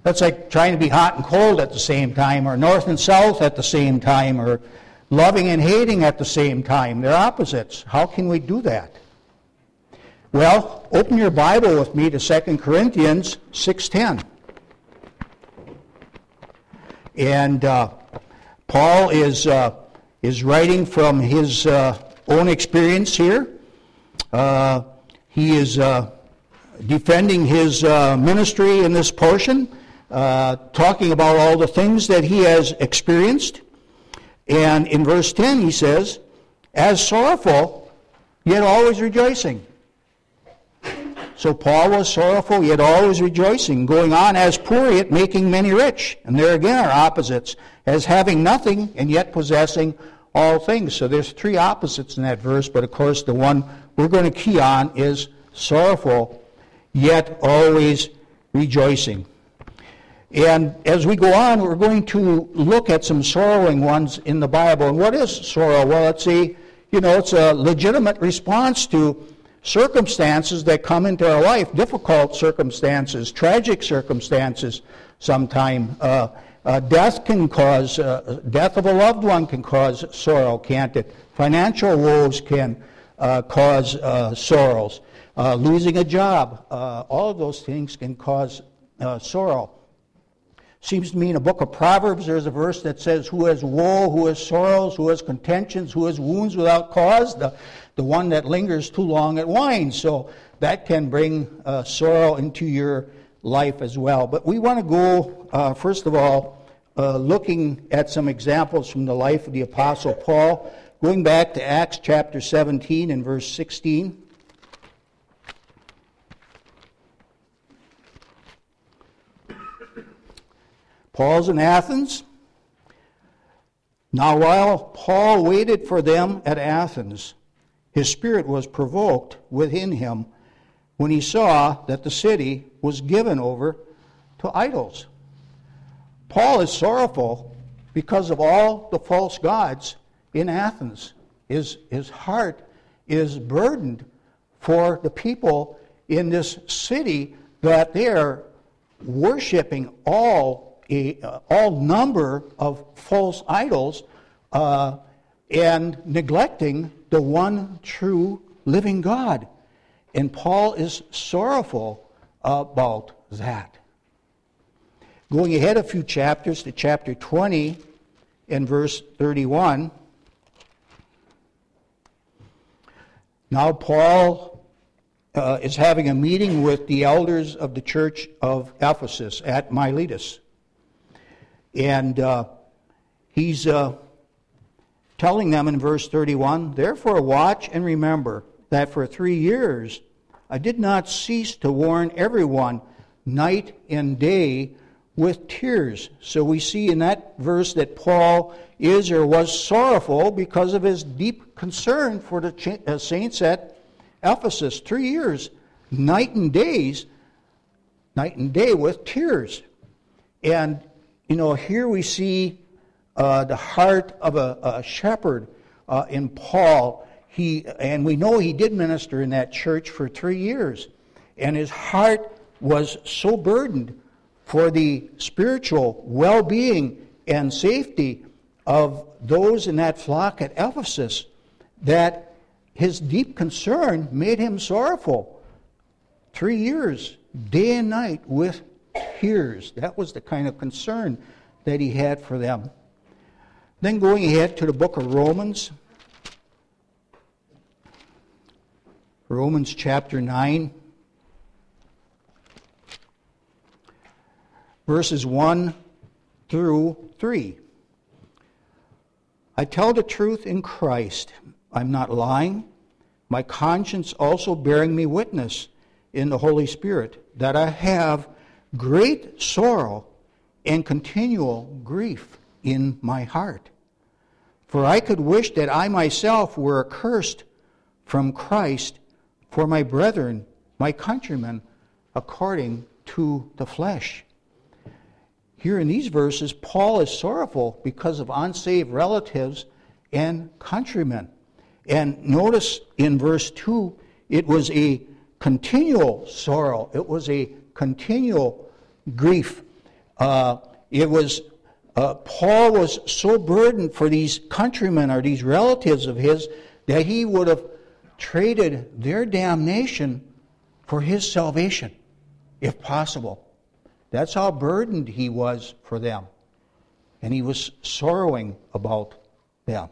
That's like trying to be hot and cold at the same time, or north and south at the same time, or loving and hating at the same time. They're opposites. How can we do that? Well, open your Bible with me to 2 Corinthians 6:10. And Paul is writing from his own experience here. He is defending his ministry in this portion, talking about all the things that he has experienced. And in verse 10 he says, "As sorrowful, yet always rejoicing." So Paul was sorrowful, yet always rejoicing, going on as poor, yet making many rich. And there again are opposites, as having nothing, and yet possessing all things. So there's three opposites in that verse, but of course the one we're going to key on is sorrowful, yet always rejoicing. And as we go on, we're going to look at some sorrowing ones in the Bible. And what is sorrow? Well, it's a legitimate response to circumstances that come into our life, difficult circumstances, tragic circumstances sometime. Death of a loved one can cause sorrow, can't it? Financial woes can cause sorrows. Losing a job, all of those things can cause sorrow. Seems to me in the book of Proverbs there's a verse that says, "Who has woe, who has sorrows, who has contentions, who has wounds without cause? The one that lingers too long at wine." So that can bring sorrow into your life as well. But we want to go, first of all, looking at some examples from the life of the Apostle Paul, going back to Acts chapter 17 and verse 16. Paul's in Athens. Now while Paul waited for them at Athens, his spirit was provoked within him when he saw that the city was given over to idols. Paul is sorrowful because of all the false gods in Athens. His heart is burdened for the people in this city that they are worshiping all number of false idols and neglecting the one true living God. And Paul is sorrowful about that. Going ahead a few chapters to chapter 20 and verse 31. Now Paul is having a meeting with the elders of the church of Ephesus at Miletus. And he's telling them in verse 31, "Therefore watch and remember that for 3 years I did not cease to warn everyone night and day with tears." So we see in that verse that Paul is or was sorrowful because of his deep concern for the saints at Ephesus. 3 years, night and day with tears. And here we see the heart of a shepherd in Paul. And we know he did minister in that church for 3 years. And his heart was so burdened for the spiritual well-being and safety of those in that flock at Ephesus that his deep concern made him sorrowful. 3 years, day and night, with tears. That was the kind of concern that he had for them. Then going ahead to the book of Romans. Romans chapter 9. Verses 1 through 3. "I tell the truth in Christ. I'm not lying. My conscience also bearing me witness in the Holy Spirit that I have great sorrow and continual grief in my heart. For I could wish that I myself were accursed from Christ for my brethren, my countrymen, according to the flesh." Here in these verses, Paul is sorrowful because of unsaved relatives and countrymen. And notice in verse 2, it was a continual sorrow. It was a continual grief. Paul was so burdened for these countrymen or these relatives of his that he would have traded their damnation for his salvation, if possible. That's how burdened he was for them. And he was sorrowing about them.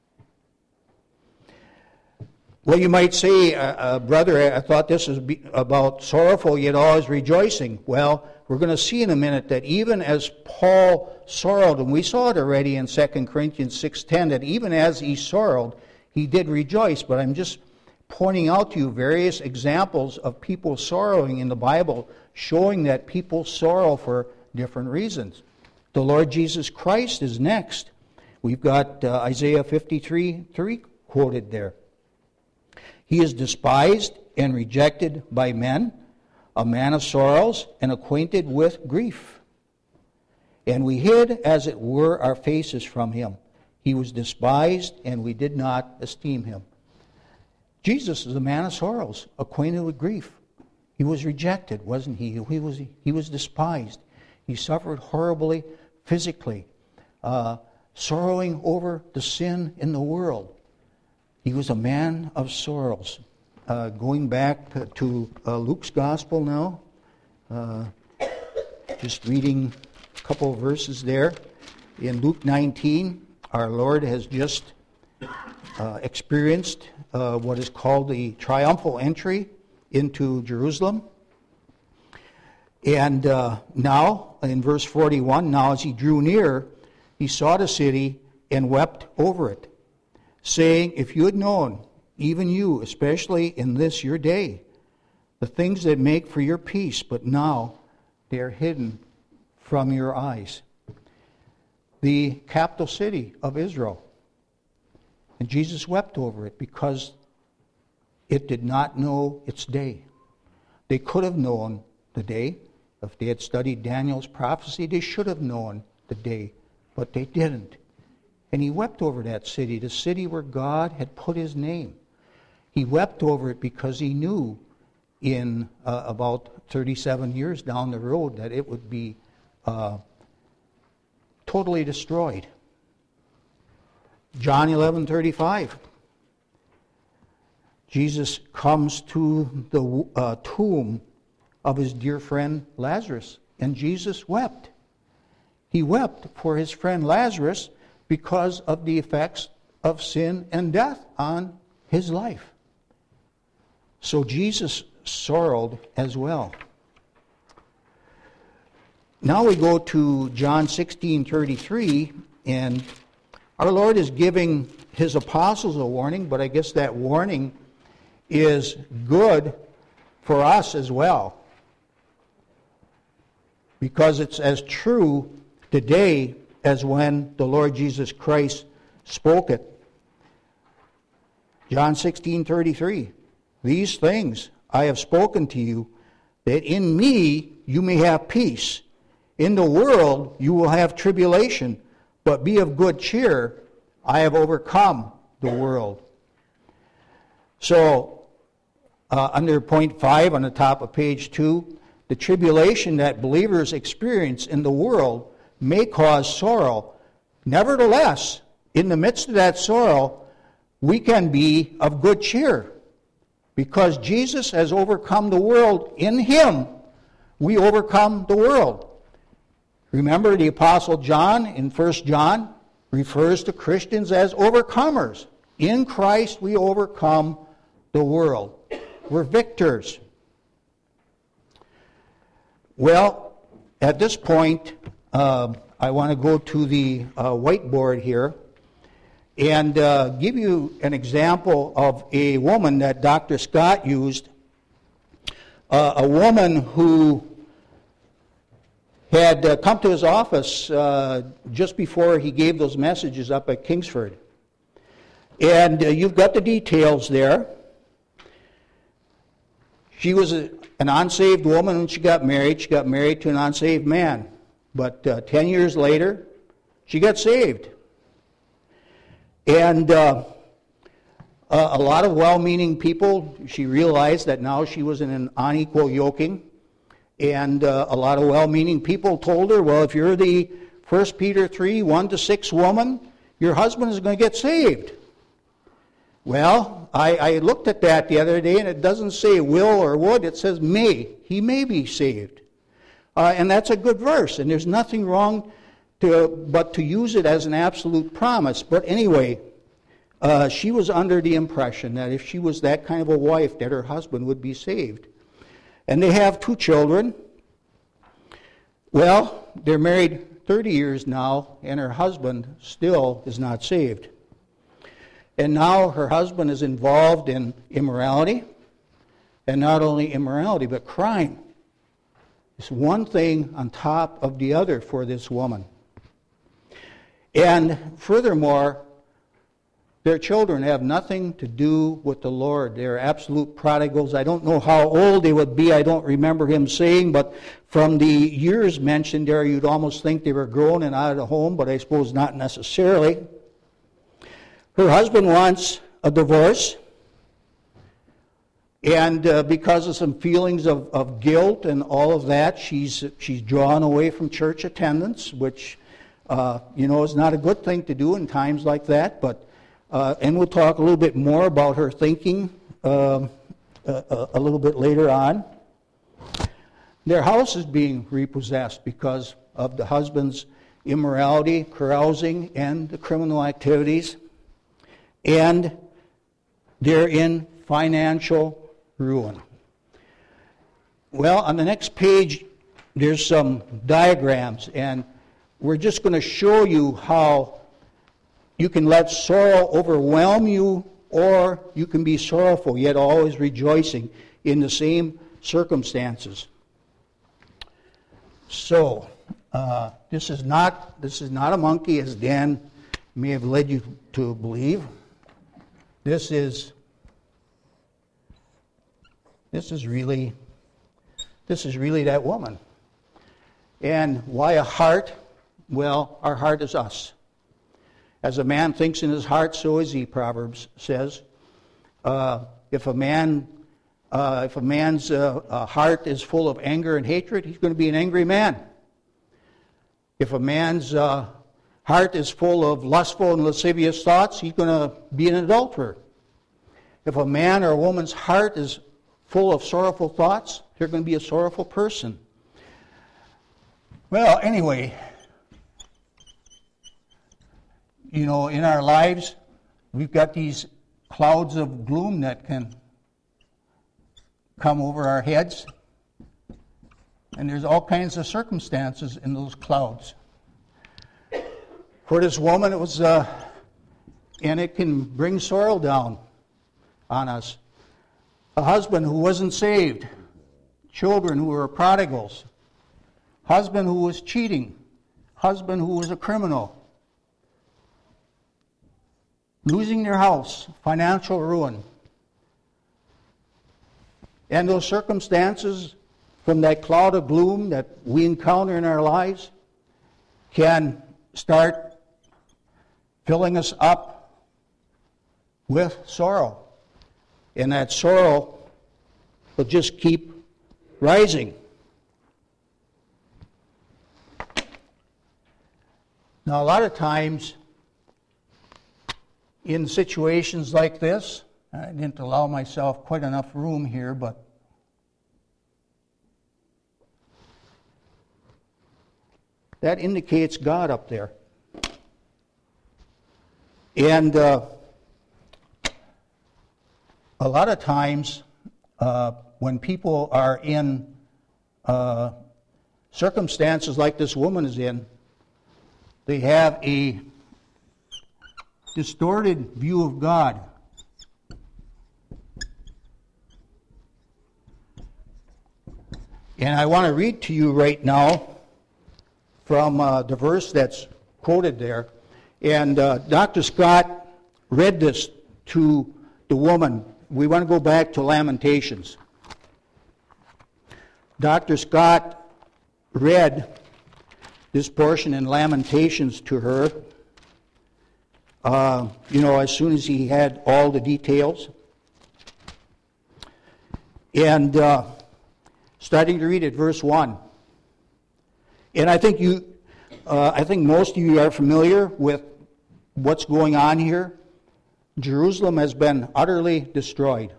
Well, you might say, brother, I thought this was about sorrowful yet always rejoicing. Well, we're going to see in a minute that even as Paul sorrowed, and we saw it already in 2 Corinthians 6:10, that even as he sorrowed, he did rejoice. But I'm just pointing out to you various examples of people sorrowing in the Bible, showing that people sorrow for different reasons. The Lord Jesus Christ is next. We've got Isaiah 53:3 quoted there. He is despised and rejected by men, a man of sorrows and acquainted with grief. And we hid, as it were, our faces from him. He was despised, and we did not esteem him. Jesus is a man of sorrows, acquainted with grief. He was rejected, wasn't he? He was despised. He suffered horribly physically, sorrowing over the sin in the world. He was a man of sorrows. Going back to Luke's Gospel now, just reading a couple of verses there. In Luke 19, our Lord has just experienced what is called the triumphal entry into Jerusalem. And now, in verse 41, now as he drew near, he saw the city and wept over it, saying, if you had known, even you, especially in this your day, the things that make for your peace, but now they are hidden from your eyes. The capital city of Israel. And Jesus wept over it because it did not know its day. They could have known the day. If they had studied Daniel's prophecy, they should have known the day, but they didn't. And he wept over that city, the city where God had put his name. He wept over it because he knew in about 37 years down the road that it would be totally destroyed. John 11:35. Jesus comes to the tomb of his dear friend Lazarus, and Jesus wept. He wept for his friend Lazarus because of the effects of sin and death on his life. So Jesus sorrowed as well. Now we go to John 16:33, and our Lord is giving his apostles a warning, but I guess that warning is good for us as well, because it's as true today as when the Lord Jesus Christ spoke it. John 16:33, these things I have spoken to you, that in me you may have peace. In the world you will have tribulation, but be of good cheer. I have overcome the world. So, under point 5 on the top of page 2, the tribulation that believers experience in the world may cause sorrow. Nevertheless, in the midst of that sorrow, we can be of good cheer, because Jesus has overcome the world. In him, we overcome the world. Remember, the Apostle John in 1 John refers to Christians as overcomers. In Christ, we overcome the world. We're victors. Well, at this point, I want to go to the whiteboard here and give you an example of a woman that Dr. Scott used, a woman who had come to his office just before he gave those messages up at Kingsford. And you've got the details there. She was an unsaved woman when she got married. She got married to an unsaved man. But 10 years later, she got saved. And a lot of well-meaning people, she realized that now she was in an unequal yoking. And a lot of well-meaning people told her, well, if you're the 1 Peter 3, 1-6 woman, your husband is going to get saved. Well, I looked at that the other day, and it doesn't say will or would. It says may. He may be saved. And that's a good verse, and there's nothing wrong but to use it as an absolute promise. But anyway, she was under the impression that if she was that kind of a wife, that her husband would be saved. And they have 2 children. Well, they're married 30 years now, and her husband still is not saved. And now her husband is involved in immorality, and not only immorality, but crime. It's one thing on top of the other for this woman. And furthermore, their children have nothing to do with the Lord. They're absolute prodigals. I don't know how old they would be. I don't remember him saying, but from the years mentioned there, you'd almost think they were grown and out of the home, but I suppose not necessarily. Her husband wants a divorce, and because of some feelings of guilt and all of that, she's drawn away from church attendance, which is not a good thing to do in times like that. But and we'll talk a little bit more about her thinking a little bit later on. Their house is being repossessed because of the husband's immorality, carousing, and the criminal activities. And they're in financial ruin. Well, on the next page, there's some diagrams, and we're just going to show you how you can let sorrow overwhelm you, or you can be sorrowful, yet always rejoicing in the same circumstances. So, this is not a monkey, as Dan may have led you to believe. This is really that woman. And why a heart? Well, our heart is us. As a man thinks in his heart, so is he, Proverbs says. If a man's heart is full of anger and hatred, he's going to be an angry man. If a man's heart is full of lustful and lascivious thoughts, he's going to be an adulterer. If a man or a woman's heart is full of sorrowful thoughts, they're going to be a sorrowful person. Well, anyway, in our lives, we've got these clouds of gloom that can come over our heads, and there's all kinds of circumstances in those clouds. For this woman, it was, and it can bring sorrow down on us. A husband who wasn't saved, children who were prodigals, husband who was cheating, husband who was a criminal, losing their house, financial ruin. And those circumstances from that cloud of gloom that we encounter in our lives can start filling us up with sorrow. And that sorrow will just keep rising. Now, a lot of times in situations like this, I didn't allow myself quite enough room here, but that indicates God up there. And a lot of times when people are in circumstances like this woman is in, they have a distorted view of God. And I want to read to you right now from the verse that's quoted there. And Dr. Scott read this to the woman. We want to go back to Lamentations. Dr. Scott read this portion in Lamentations to her, as soon as he had all the details. And starting to read at verse 1. And I think most of you are familiar with what's going on here. Jerusalem has been utterly destroyed.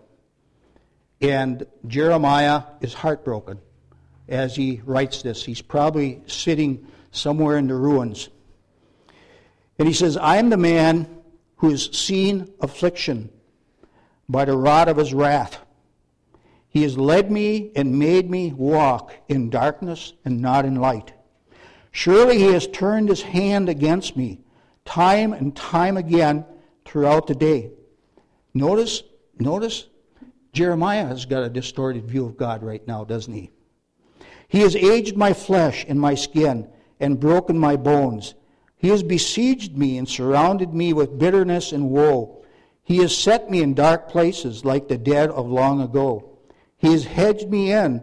And Jeremiah is heartbroken as he writes this. He's probably sitting somewhere in the ruins. And he says, I am the man who has seen affliction by the rod of his wrath. He has led me and made me walk in darkness and not in light. Surely he has turned his hand against me time and time again throughout the day. Notice, Jeremiah has got a distorted view of God right now, doesn't he? He has aged my flesh and my skin and broken my bones. He has besieged me and surrounded me with bitterness and woe. He has set me in dark places like the dead of long ago. He has hedged me in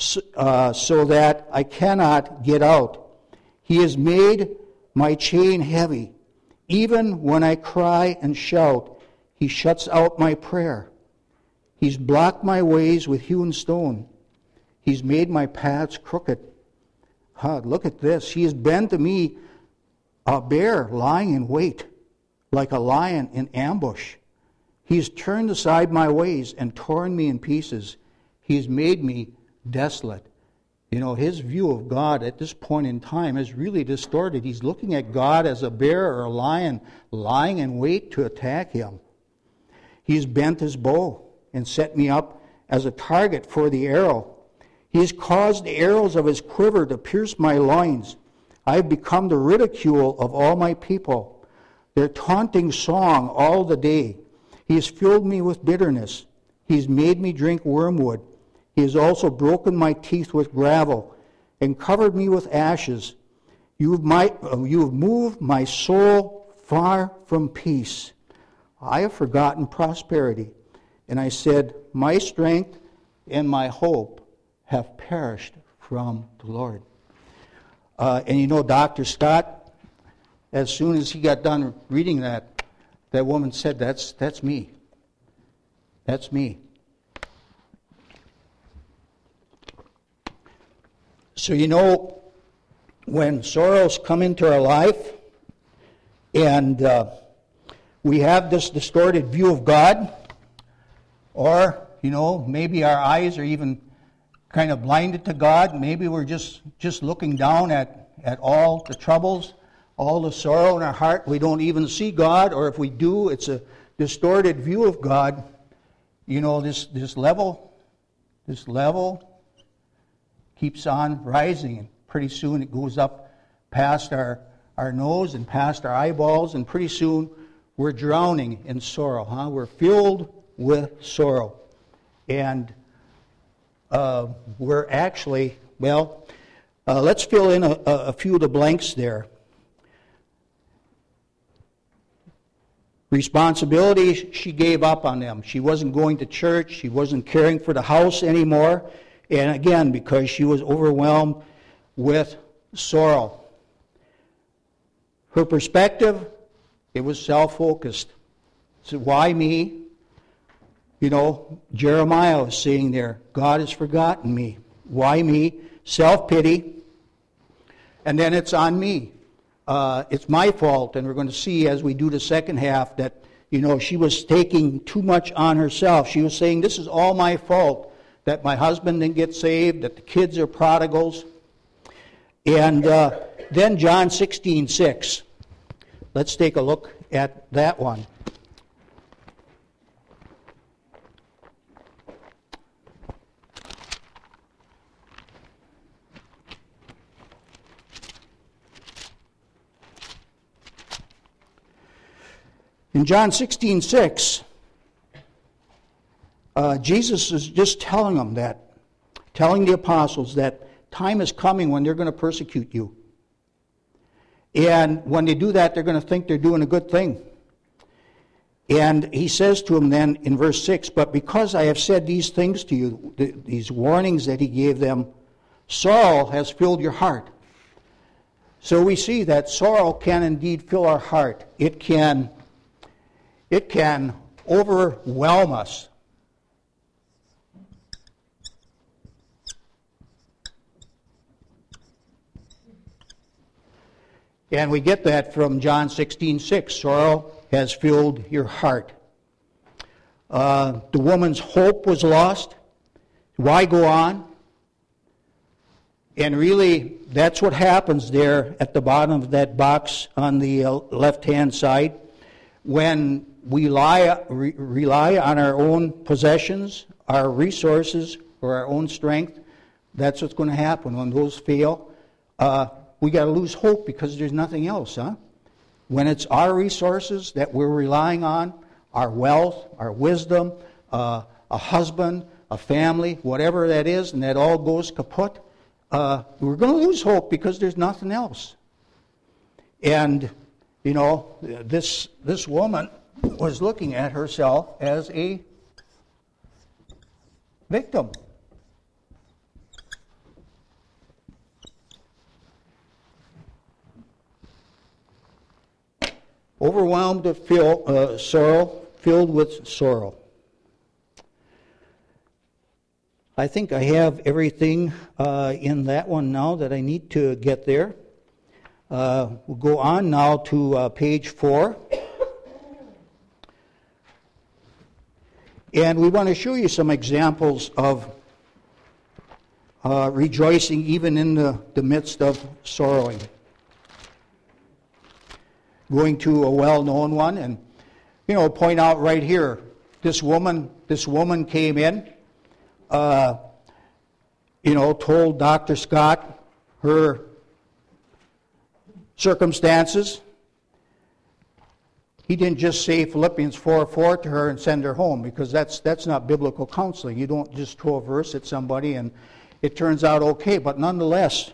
so that I cannot get out. He has made my chain heavy. Even when I cry and shout, he shuts out my prayer. He's blocked my ways with hewn stone. He's made my paths crooked. Look at this. He has been to me a bear lying in wait, like a lion in ambush. He's turned aside my ways and torn me in pieces. He's made me desolate. You know, his view of God at this point in time is really distorted. He's looking at God as a bear or a lion lying in wait to attack him. He's bent his bow and set me up as a target for the arrow. He has caused the arrows of his quiver to pierce my loins. I have become the ridicule of all my people, their taunting song all the day. He has filled me with bitterness. He has made me drink wormwood. He has also broken my teeth with gravel and covered me with ashes. You have moved my soul far from peace. I have forgotten prosperity. And I said, my strength and my hope have perished from the Lord. And you know, Dr. Stott, as soon as he got done reading that woman said, that's me. That's me. So you know, when sorrows come into our life and we have this distorted view of God, or, you know, maybe our eyes are even kind of blinded to God, maybe we're just looking down at all the troubles, all the sorrow in our heart, we don't even see God, or if we do, it's a distorted view of God. You know, this level keeps on rising, and pretty soon it goes up past our nose and past our eyeballs, and pretty soon we're drowning in sorrow. We're filled with sorrow. And we're actually, let's fill in a few of the blanks there. Responsibilities, she gave up on them. She wasn't going to church. She wasn't caring for the house anymore. And again, because she was overwhelmed with sorrow. Her perspective, it was self-focused. So why me? You know, Jeremiah was saying there, God has forgotten me. Why me? Self-pity. And then it's on me. It's my fault. And we're going to see as we do the second half that, you know, she was taking too much on herself. She was saying, this is all my fault. That my husband didn't get saved, that the kids are prodigals. And then John 16:6. Let's take a look at that one. In John 16:6, Jesus is just telling them telling the apostles that time is coming when they're going to persecute you. And when they do that, they're going to think they're doing a good thing. And he says to them then in verse 6, but because I have said these things to you, these warnings that he gave them, sorrow has filled your heart. So we see that sorrow can indeed fill our heart. It can overwhelm us. And we get that from John 16:6. Sorrow has filled your heart. The woman's hope was lost. Why go on? And really, that's what happens there at the bottom of that box on the left-hand side. When we rely on our own possessions, our resources, or our own strength, that's what's going to happen. When those fail, we got to lose hope because there's nothing else, huh? When it's our resources that we're relying on, our wealth, our wisdom, a husband, a family, whatever that is, and that all goes kaput, we're going to lose hope because there's nothing else. And, you know, this woman was looking at herself as a victim. Overwhelmed with sorrow, filled with sorrow. I think I have everything in that one now that I need to get there. We'll go on now to page 4. And we want to show you some examples of rejoicing even in the midst of sorrowing. Going to a well-known one, and point out right here, this woman came in, told Dr. Scott her circumstances. He didn't just say Philippians 4:4 to her and send her home, because that's not biblical counseling. You don't just throw a verse at somebody and it turns out okay, but nonetheless,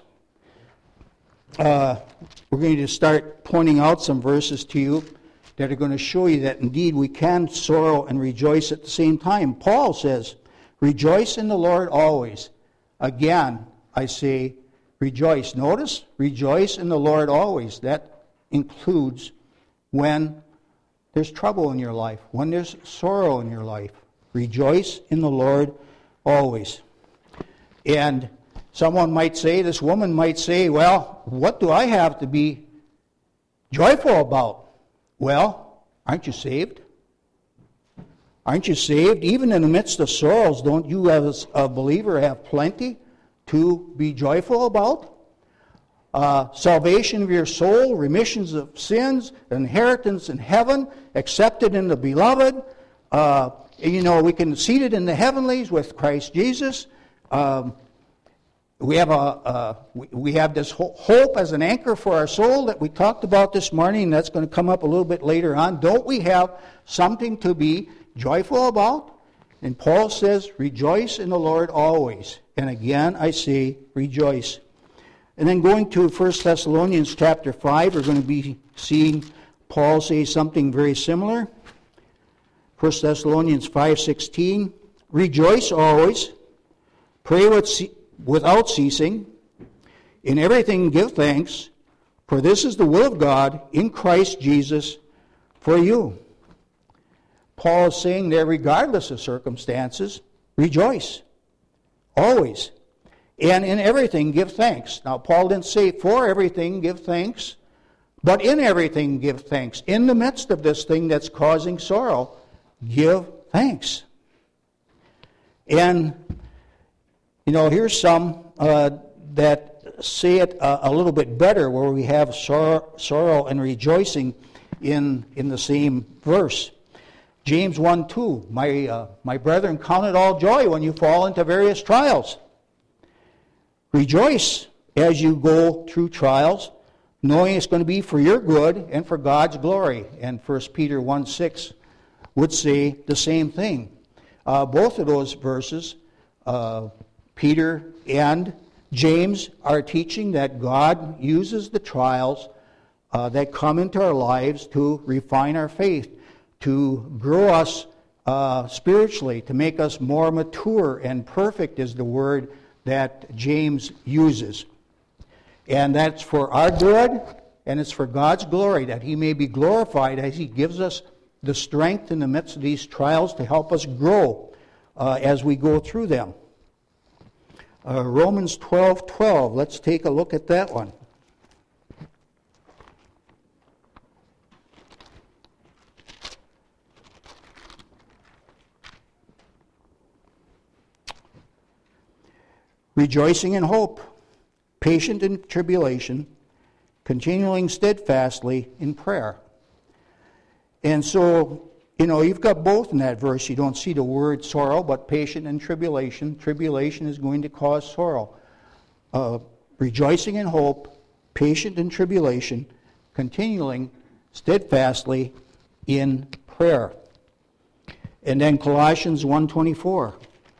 we're going to start pointing out some verses to you that are going to show you that indeed we can sorrow and rejoice at the same time. Paul says, rejoice in the Lord always. Again, I say, rejoice. Notice, rejoice in the Lord always. That includes when there's trouble in your life, when there's sorrow in your life. Rejoice in the Lord always. And someone might say, this woman might say, well, what do I have to be joyful about? Well, aren't you saved? Aren't you saved? Even in the midst of sorrows, don't you as a believer have plenty to be joyful about? Salvation of your soul, remissions of sins, inheritance in heaven, accepted in the beloved. We can seat it in the heavenlies with Christ Jesus. We have this hope as an anchor for our soul that we talked about this morning, and that's going to come up a little bit later on. Don't we have something to be joyful about? And Paul says, rejoice in the Lord always. And again, I say, rejoice. And then going to 1 Thessalonians chapter 5, we're going to be seeing Paul say something very similar. 1 Thessalonians 5:16, rejoice always, pray without ceasing, in everything give thanks, for this is the will of God in Christ Jesus for you. Paul is saying there, regardless of circumstances, rejoice, always. And in everything give thanks. Now, Paul didn't say for everything give thanks, but in everything give thanks. In the midst of this thing that's causing sorrow, give thanks. And here's some that say it a little bit better, where we have sorrow and rejoicing in the same verse. James 1:2, my brethren, count it all joy when you fall into various trials. Rejoice as you go through trials, knowing it's going to be for your good and for God's glory. And 1 Peter 1:6 would say the same thing. Both of those verses, Peter and James, are teaching that God uses the trials that come into our lives to refine our faith, to grow us spiritually, to make us more mature and perfect is the word that James uses. And that's for our good, and it's for God's glory, that He may be glorified as He gives us the strength in the midst of these trials to help us grow as we go through them. Romans 12:12. Let's take a look at that one. rejoicing in hope, patient in tribulation, continuing steadfastly in prayer. And so, you've got both in that verse. You don't see the word sorrow, but patient in tribulation. Tribulation is going to cause sorrow. Rejoicing in hope, patient in tribulation, continuing steadfastly in prayer. And then Colossians 1:24.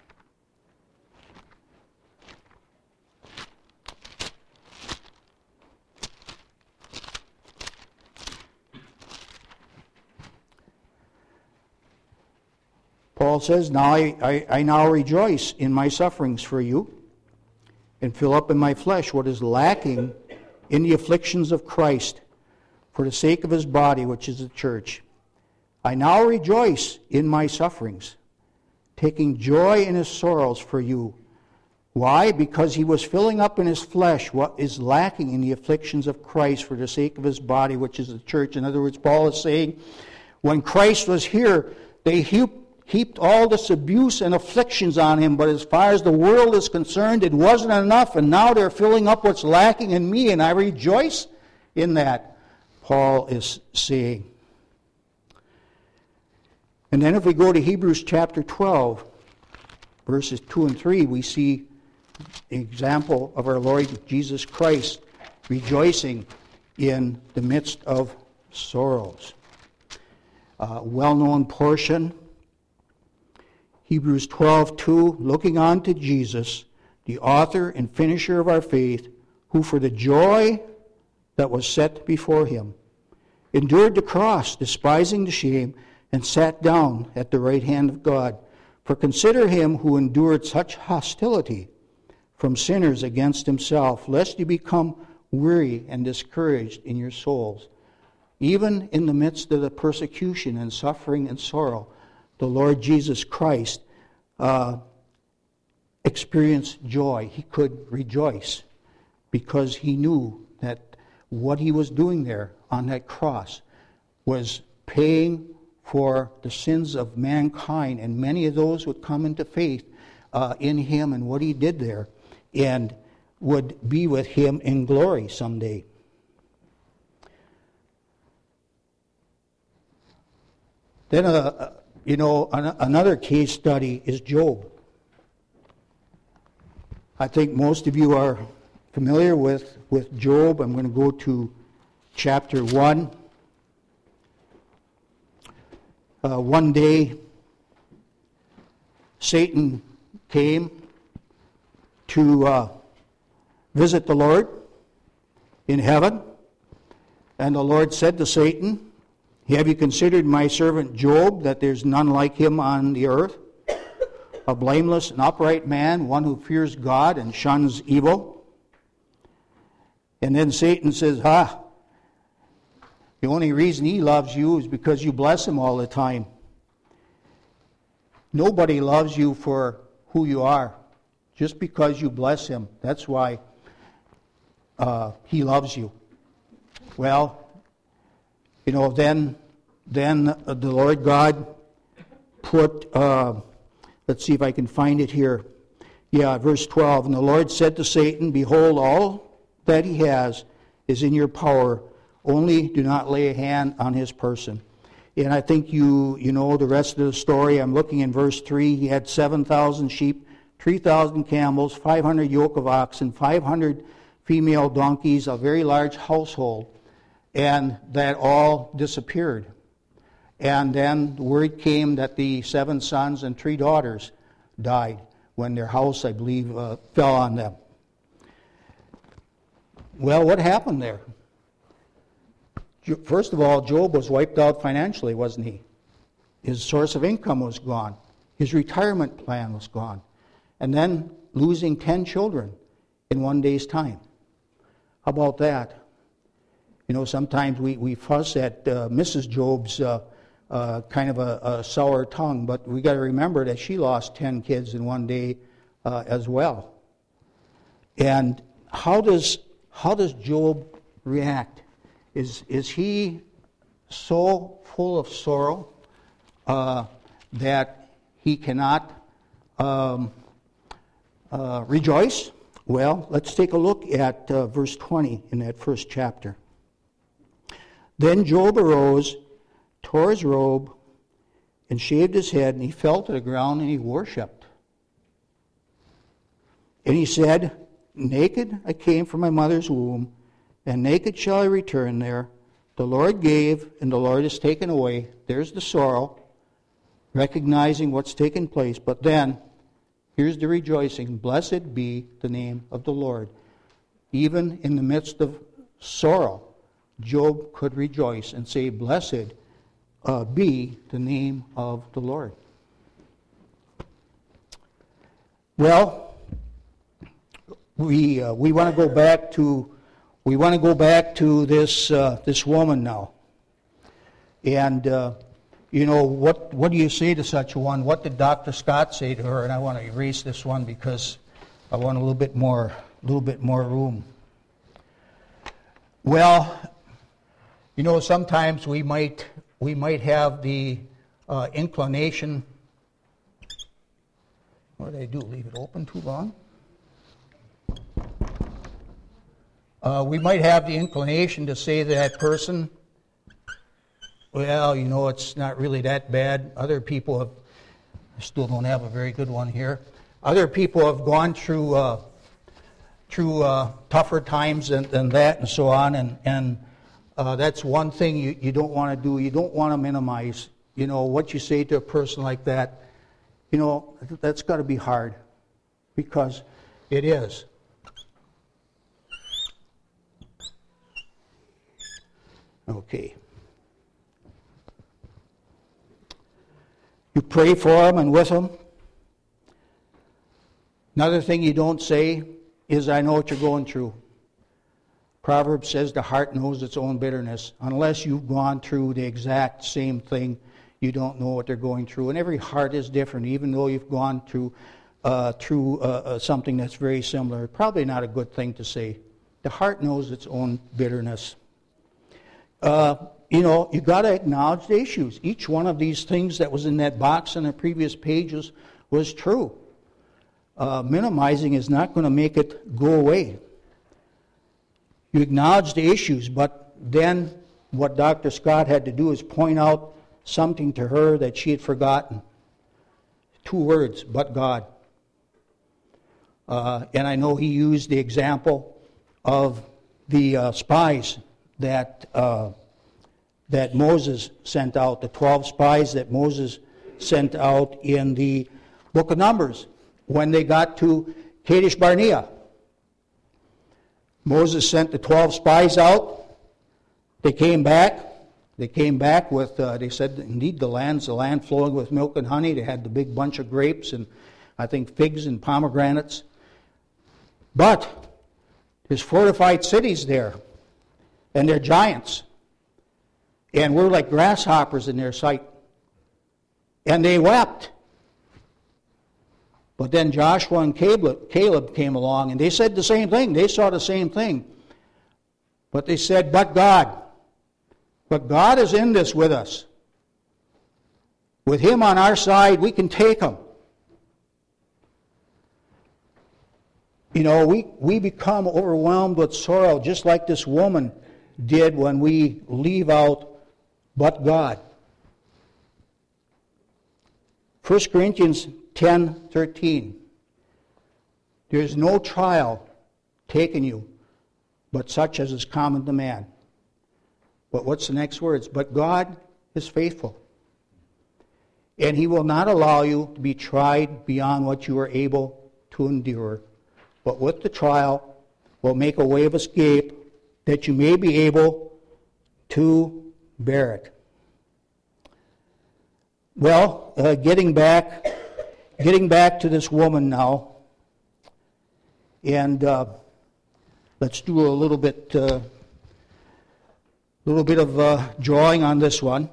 Paul says, "Now I now rejoice in my sufferings for you, and fill up in my flesh what is lacking in the afflictions of Christ, for the sake of his body, which is the church. I now rejoice in my sufferings, taking joy in his sorrows for you." Why? Because he was filling up in his flesh what is lacking in the afflictions of Christ for the sake of his body, which is the church. In other words, Paul is saying, when Christ was here, they heaped all this abuse and afflictions on him, but as far as the world is concerned, it wasn't enough, and now they're filling up what's lacking in me, and I rejoice in that, Paul is saying. And then if we go to Hebrews chapter 12, verses 2 and 3, we see the example of our Lord Jesus Christ rejoicing in the midst of sorrows. Well-known portion, Hebrews 12:2, looking on to Jesus, the author and finisher of our faith, who for the joy that was set before him endured the cross, despising the shame, and sat down at the right hand of God. For consider him who endured such hostility from sinners against himself, lest you become weary and discouraged in your souls. Even in the midst of the persecution and suffering and sorrow, the Lord Jesus Christ experienced joy. He could rejoice because he knew that what he was doing there on that cross was paying for the sins of mankind, and many of those would come into faith in him and what he did there, and would be with him in glory someday. Then, another case study is Job. I think most of you are familiar with Job. I'm going to go to chapter 1. One day, Satan came to visit the Lord in heaven, and the Lord said to Satan, "Have you considered my servant Job, that there's none like him on the earth? A blameless and upright man, one who fears God and shuns evil." And then Satan says, the only reason he loves you is because you bless him all the time. Nobody loves you for who you are, just because you bless him. That's why he loves you. Well, then the Lord God put, let's see if I can find it here. Yeah, verse 12. And the Lord said to Satan, "Behold, all that he has is in your power. Only do not lay a hand on his person." And I think you know the rest of the story. I'm looking in verse 3. He had 7,000 sheep, 3,000 camels, 500 yoke of oxen, 500 female donkeys, a very large household. And that all disappeared. And then the word came that the 7 sons and 3 daughters died when their house, I believe, fell on them. Well, what happened there? First of all, Job was wiped out financially, wasn't he? His source of income was gone. His retirement plan was gone. And then losing 10 children in one day's time. How about that? Sometimes we fuss at Mrs. Job's kind of a sour tongue, but we got to remember that she lost 10 kids in one day as well. And how does Job react? Is he so full of sorrow that he cannot rejoice? Well, let's take a look at verse 20 in that first chapter. Then Job arose, tore his robe, and shaved his head, and he fell to the ground and he worshipped. And he said, naked I came from my mother's womb, and naked shall I return there. The Lord gave, and the Lord has taken away. There's the sorrow, recognizing what's taken place. But then, here's the rejoicing. Blessed be the name of the Lord. Even in the midst of sorrow, Job could rejoice and say, blessed be the name of the Lord. Well, we want to go back to this woman now, and what do you say to such a one? What did Dr. Scott say to her? And I want to erase this one because I want a little bit more room. Well, sometimes we might have the inclination. What did I do? Leave it open too long? We might have the inclination to say to that person, well, it's not really that bad. Other people have, I still don't have a very good one here. Other people have gone through tougher times than that and so on, and that's one thing you don't want to do. You don't want to minimize, what you say to a person like that. That's got to be hard, because it is. Okay. You pray for them and with them. Another thing you don't say is, I know what you're going through. Proverbs says the heart knows its own bitterness. Unless you've gone through the exact same thing, you don't know what they're going through. And every heart is different, even though you've gone through something that's very similar. Probably not a good thing to say. The heart knows its own bitterness. You've got to acknowledge the issues. Each one of these things that was in that box on the previous pages was true. Minimizing is not going to make it go away. You acknowledge the issues, but then what Dr. Scott had to do is point out something to her that she had forgotten. 2 words, but God. And I know he used the example of the spies that Moses sent out, the 12 spies that Moses sent out in the book of Numbers when they got to Kadesh Barnea. Moses sent the 12 spies out. They came back. They came back with, they said, indeed, the land's a land flowing with milk and honey. They had the big bunch of grapes and I think figs and pomegranates. But there's fortified cities there, and they're giants. And we're like grasshoppers in their sight. And they wept. But then Joshua and Caleb came along, and they said the same thing. They saw the same thing. But they said, but God. But God is in this with us. With Him on our side, we can take Him. We become overwhelmed with sorrow, just like this woman did when we leave out, but God. 1 Corinthians 10:13. There is no trial taken you, but such as is common to man. But what's the next words? But God is faithful, and He will not allow you to be tried beyond what you are able to endure. But with the trial will make a way of escape, that you may be able to bear it. Well, getting back to this woman now, and let's do a little bit of drawing on this one.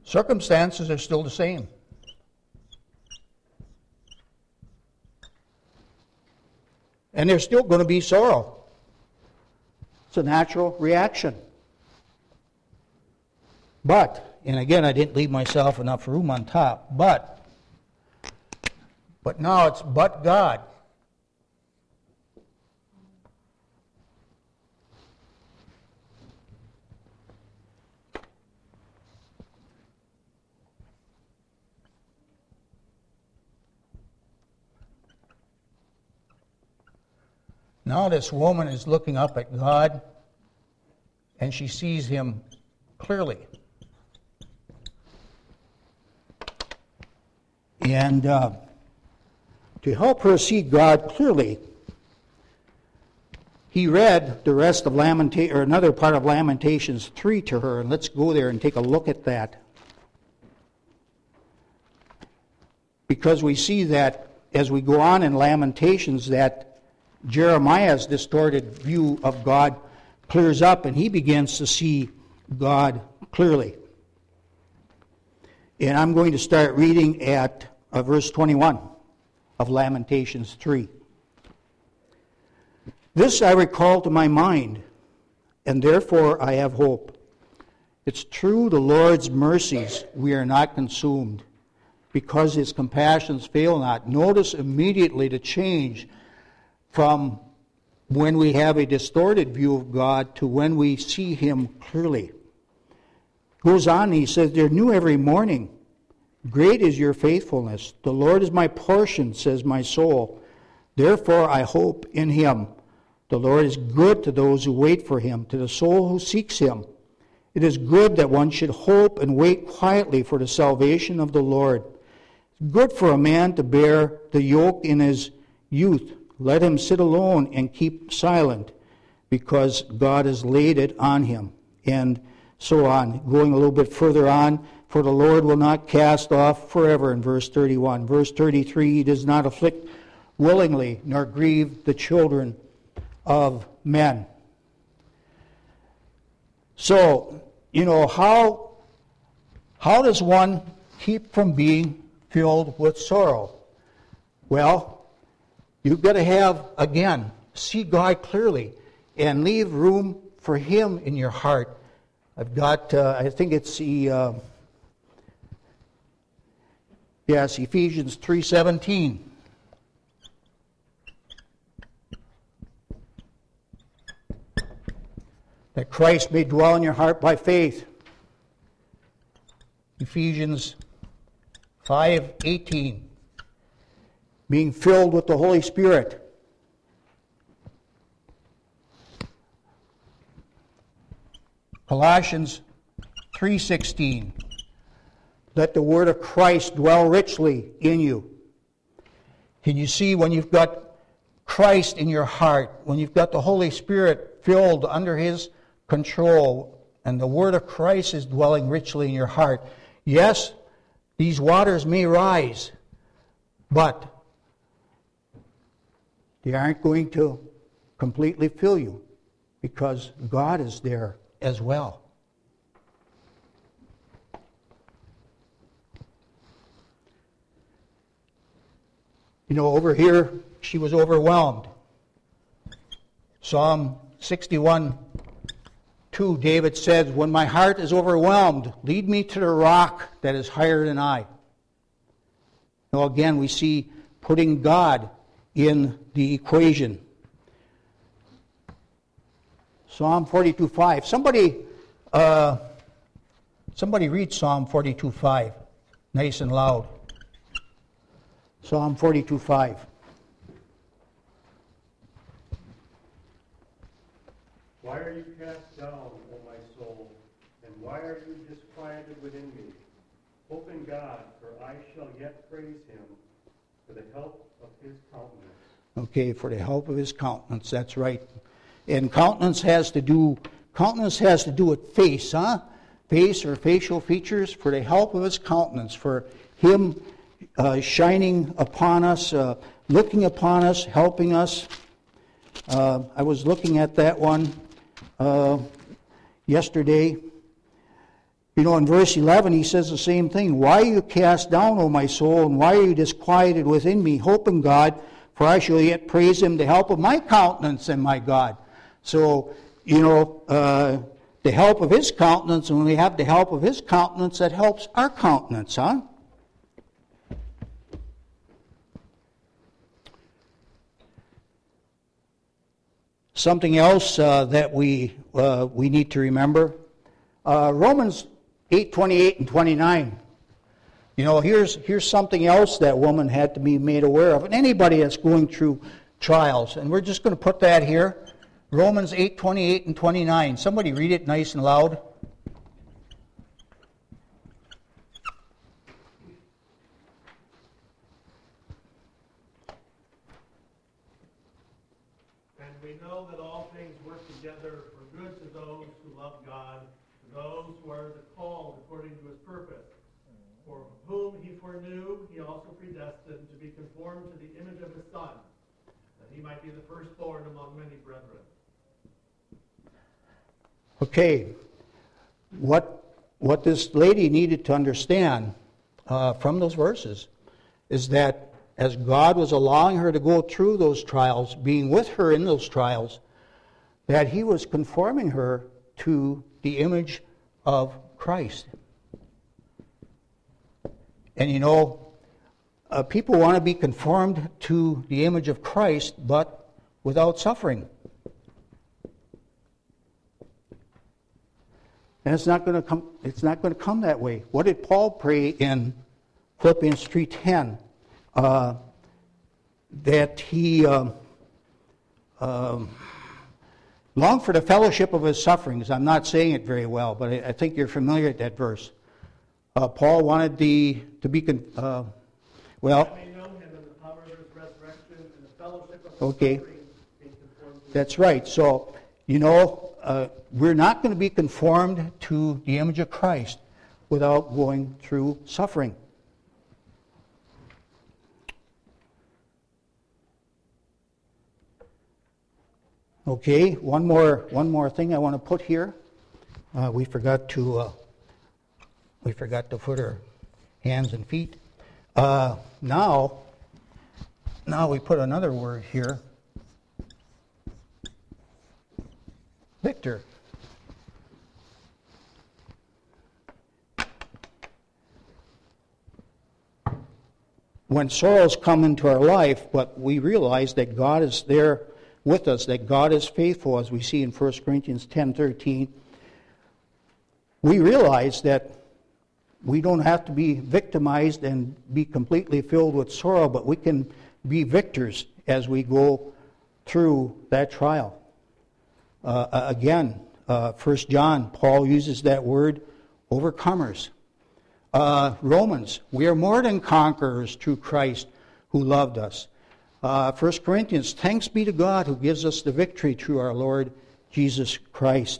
Circumstances are still the same. And there's still going to be sorrow. It's a natural reaction. But, and again, I didn't leave myself enough room on top, but now it's but God. Now this woman is looking up at God, and she sees him clearly. And to help her see God clearly, he read the rest of another part of Lamentations 3 to her, and let's go there and take a look at that. Because we see that as we go on in Lamentations that Jeremiah's distorted view of God clears up, and he begins to see God clearly. And I'm going to start reading at verse 21 of Lamentations 3. This I recall to my mind, and therefore I have hope. It's true, the Lord's mercies, we are not consumed, because his compassions fail not. Notice immediately the change from when we have a distorted view of God to when we see him clearly. Goes on, he says, they're new every morning. Great is your faithfulness. The Lord is my portion, says my soul. Therefore I hope in him. The Lord is good to those who wait for him, to the soul who seeks him. It is good that one should hope and wait quietly for the salvation of the Lord. It's good for a man to bear the yoke in his youth. Let him sit alone and keep silent, because God has laid it on him. And so on. Going a little bit further on, for the Lord will not cast off forever, in verse 31. Verse 33, he does not afflict willingly, nor grieve the children of men. So, how does one keep from being filled with sorrow? Well, you've got to have, again, see God clearly and leave room for him in your heart. I've got, I think it's Ephesians 3:17. That Christ may dwell in your heart by faith. Ephesians 5:18. Being filled with the Holy Spirit. Colossians 3:16. Let the word of Christ dwell richly in you. Can you see when you've got Christ in your heart, when you've got the Holy Spirit filled under his control, and the word of Christ is dwelling richly in your heart? Yes, these waters may rise, but they aren't going to completely fill you, because God is there as well. Over here, she was overwhelmed. Psalm 61:2, David says, when my heart is overwhelmed, lead me to the rock that is higher than I. Again, we see putting God in the equation. Psalm 42:5. Somebody read Psalm 42:5, nice and loud. Psalm 42:5. Why are you cast down, O my soul, and why are you disquieted within me? Hope in God, for I shall yet praise him for the help of his countenance. Okay, for the help of his countenance, that's right. And countenance has to do with face, huh? Face or facial features, for the help of his countenance, for him shining upon us, looking upon us, helping us. I was looking at that one yesterday, You know, in verse 11, he says the same thing. Why are you cast down, O my soul, and why are you disquieted within me? Hope in God, for I shall yet praise him, the help of my countenance and my God. So, you know, the help of his countenance, and when we have the help of his countenance, that helps our countenance, huh? Something else that we need to remember, Romans 8:28 and 29. You know, here's something else that woman had to be made aware of, and anybody that's going through trials. And we're just going to put that here. Romans 8:28 and 29. Somebody read it nice and loud. And we know that all things work together for good to those who love God, to those who are called according to his purpose. For whom he foreknew, he also predestined to be conformed to the image of his Son, that he might be the firstborn among many brethren. Okay, what this lady needed to understand from those verses is that as God was allowing her to go through those trials, being with her in those trials, that he was conforming her to the image of Christ. And you know, people want to be conformed to the image of Christ, but without suffering. And it's not going to come. It's not going to come that way. What did Paul pray in Philippians 3:10? That he longed for the fellowship of his sufferings. I'm not saying it very well, but I think you're familiar with that verse. Paul wanted to be well. That may know him in the power of his resurrection and the fellowship of his Okay, sufferings, being conformed to that's right. So you know, we're not going to be conformed to the image of Christ without going through suffering. Okay, one more thing I want to put here. We forgot to put our hands and feet. Now we put another word here. Victor. When sorrows come into our life, but we realize that God is there with us, that God is faithful, as we see in 1 Corinthians 10:13, we realize that we don't have to be victimized and be completely filled with sorrow, but we can be victors as we go through that trial. Again, 1 John, Paul uses that word, overcomers. Romans, we are more than conquerors through Christ who loved us. 1 Corinthians, thanks be to God who gives us the victory through our Lord Jesus Christ.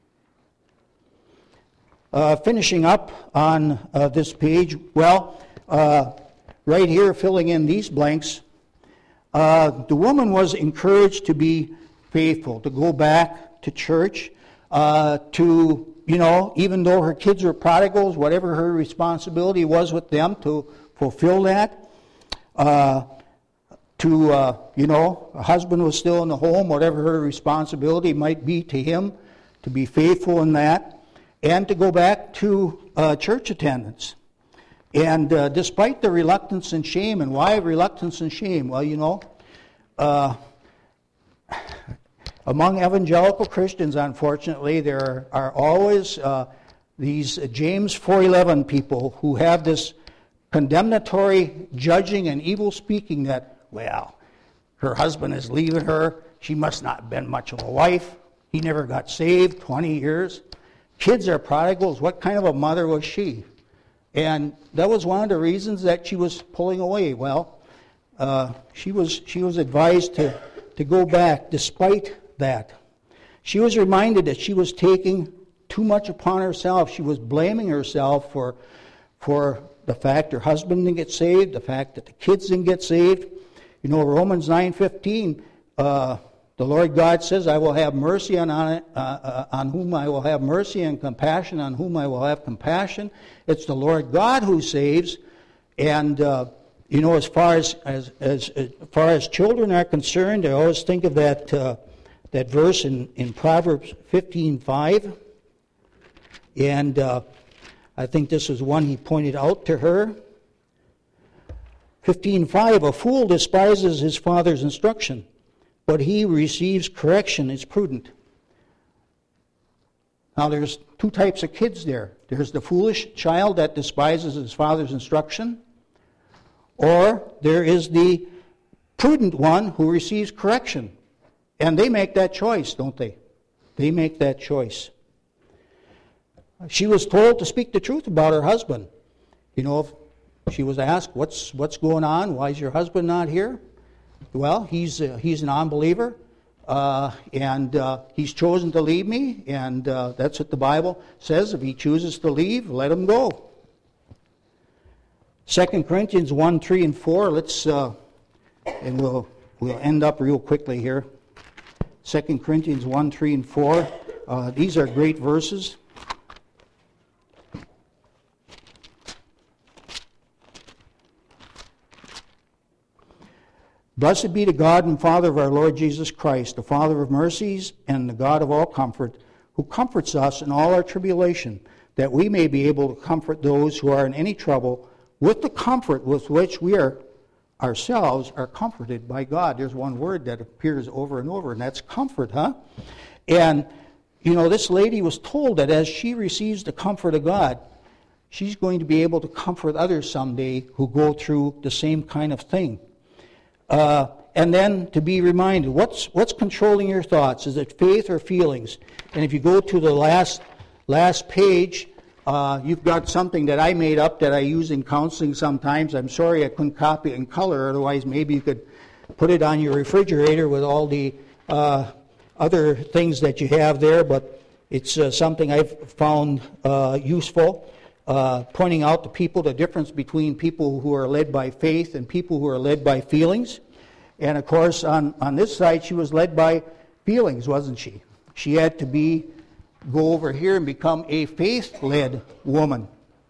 Finishing up on this page, well, right here, filling in these blanks, the woman was encouraged to be faithful, to go back to church, to, you know, even though her kids were prodigals, whatever her responsibility was with them, to fulfill that. You know, a husband was still in the home, whatever her responsibility might be to him, to be faithful in that, and to go back to church attendance. And despite the reluctance and shame, and why reluctance and shame? Well, you know, among evangelical Christians, unfortunately, there are always these James 4:11 people who have this condemnatory judging and evil speaking that, well, her husband is leaving her, she must not have been much of a wife, he never got saved, 20 years. Kids are prodigals, what kind of a mother was she? And that was one of the reasons that she was pulling away. Well, she was advised to go back despite that. She was reminded that she was taking too much upon herself. She was blaming herself for the fact her husband didn't get saved, the fact that the kids didn't get saved. You know, Romans 9:15, The Lord God says, I will have mercy on whom I will have mercy, and compassion on whom I will have compassion. It's the Lord God who saves. And, as far as children are concerned, I always think of that verse in Proverbs 15:5. And I think this is one he pointed out to her. 15:5, a fool despises his father's instruction, but he who receives correction is prudent. Now there's two types of kids there. There's the foolish child that despises his father's instruction, or there is the prudent one who receives correction. And they make that choice, don't they? They make that choice. She was told to speak the truth about her husband. If she was asked, what's going on? Why is your husband not here? Well, he's an unbeliever, and he's chosen to leave me, and that's what the Bible says. If he chooses to leave, let him go. 2 Corinthians 1, 3, and 4. Let's and we'll end up real quickly here. 2 Corinthians 1, 3, and 4. These are great verses. Blessed be the God and Father of our Lord Jesus Christ, the Father of mercies and the God of all comfort, who comforts us in all our tribulation, that we may be able to comfort those who are in any trouble with the comfort with which we ourselves are comforted by God. There's one word that appears over and over, and that's comfort, huh? And, this lady was told that as she receives the comfort of God, she's going to be able to comfort others someday who go through the same kind of thing. And then to be reminded, what's controlling your thoughts? Is it faith or feelings? And if you go to the last page, you've got something that I made up that I use in counseling sometimes. I'm sorry I couldn't copy it in color, otherwise maybe you could put it on your refrigerator with all the other things that you have there, but it's something I've found useful. Pointing out to people the difference between people who are led by faith and people who are led by feelings. And of course, on this side, she was led by feelings, wasn't she? She had to go over here and become a faith-led woman.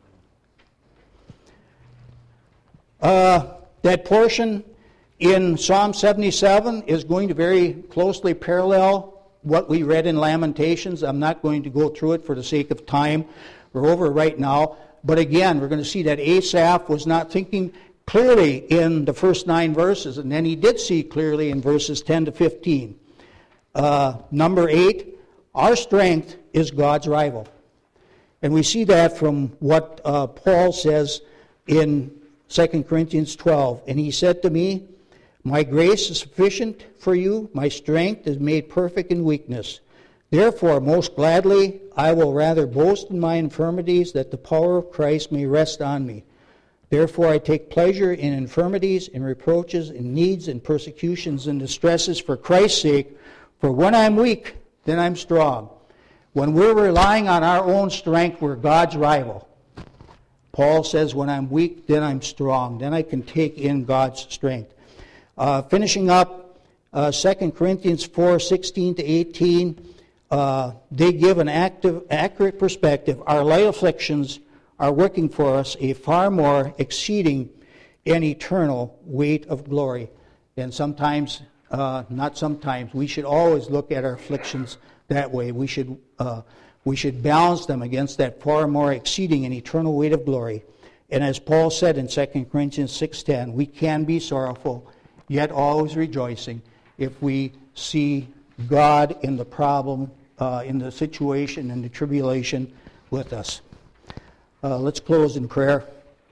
That portion in Psalm 77 is going to very closely parallel what we read in Lamentations. I'm not going to go through it for the sake of time. We're over right now. But again, we're going to see that Asaph was not thinking clearly in the first 9 verses, and then he did see clearly in verses 10 to 15. Number 8, our strength is God's rival. And we see that from what Paul says in 2 Corinthians 12. And he said to me, my grace is sufficient for you, my strength is made perfect in weakness. Therefore, most gladly, I will rather boast in my infirmities, that the power of Christ may rest on me. Therefore, I take pleasure in infirmities, in reproaches, in needs, in persecutions, and distresses for Christ's sake. For when I'm weak, then I'm strong. When we're relying on our own strength, we're God's rival. Paul says, when I'm weak, then I'm strong. Then I can take in God's strength. Finishing up 2 Corinthians 4, 16 to 18. They give an accurate perspective. Our light afflictions are working for us a far more exceeding and eternal weight of glory. And sometimes, not sometimes, we should always look at our afflictions that way. We should balance them against that far more exceeding and eternal weight of glory. And as Paul said in 2 Corinthians 6:10, we can be sorrowful, yet always rejoicing, if we see God in the problem, in the situation, in the tribulation with us. Let's close in prayer.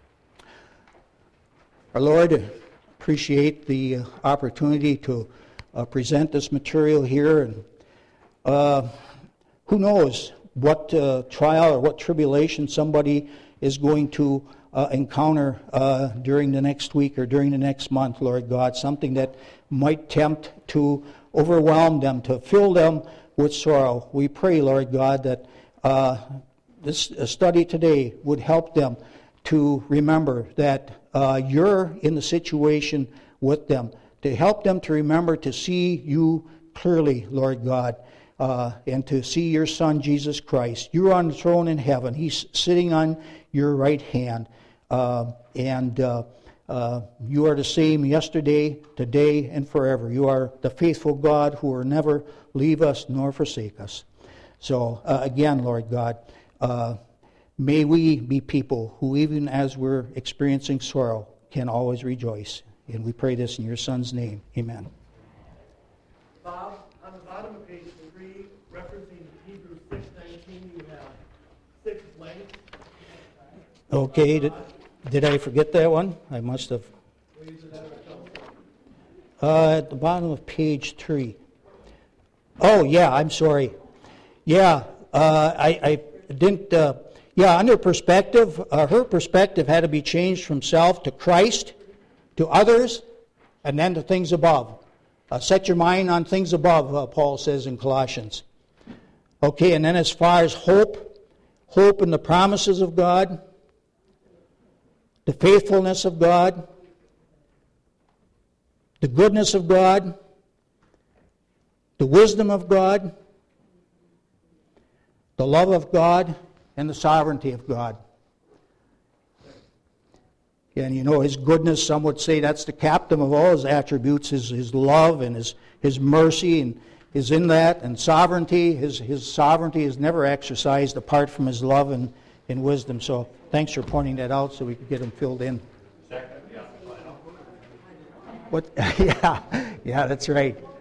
Our Lord, appreciate the opportunity to present this material here. And who knows what trial or what tribulation somebody is going to encounter during the next week or during the next month, Lord God. Something that might tempt to overwhelm them, to fill them with sorrow. We pray, Lord God, that this study today would help them to remember that you're in the situation with them, to help them to remember to see you clearly, Lord God, and to see your Son, Jesus Christ. You're on the throne in heaven. He's sitting on your right hand. And you are the same yesterday, today, and forever. You are the faithful God who will never leave us nor forsake us. So, again, Lord God, may we be people who, even as we're experiencing sorrow, can always rejoice. And we pray this in your Son's name. Amen. Bob, on the bottom of page 3, referencing Hebrews 6:19, you have 6 blanks. Okay, did I forget that one? I must have. At the bottom of page 3. Oh, yeah, I'm sorry. Yeah, I didn't. Under perspective, her perspective had to be changed from self to Christ, to others, and then to things above. Set your mind on things above, Paul says in Colossians. Okay, and then as far as hope in the promises of God, the faithfulness of God, the goodness of God, the wisdom of God, the love of God, and the sovereignty of God. And you know, His goodness, some would say that's the captain of all His attributes, His love and His mercy, and is in that. And sovereignty, His sovereignty is never exercised apart from His love and wisdom. So thanks for pointing that out so we could get them filled in. Second, yeah, final. What? Yeah, that's right.